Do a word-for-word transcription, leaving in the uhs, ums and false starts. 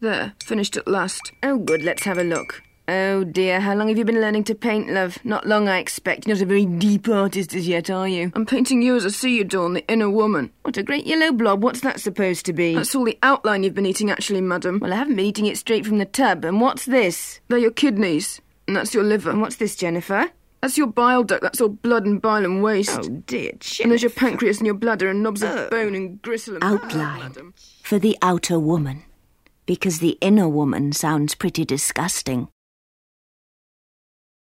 There, finished at last. Oh, good, let's have a look. Oh, dear, how long have you been learning to paint, love? Not long, I expect. You're not a very deep artist as yet, are you? I'm painting you as I see you, Dawn, the inner woman. What a great yellow blob. What's that supposed to be? That's all the outline you've been eating, actually, madam. Well, I haven't been eating it straight from the tub. And what's this? They're your kidneys. And that's your liver. And what's this, Jennifer? That's your bile duct. That's all blood and bile and waste. Oh, dear, Jennifer. And there's your pancreas and your bladder and knobs of bone and gristle and... Outline for the outer woman. Because the inner woman sounds pretty disgusting.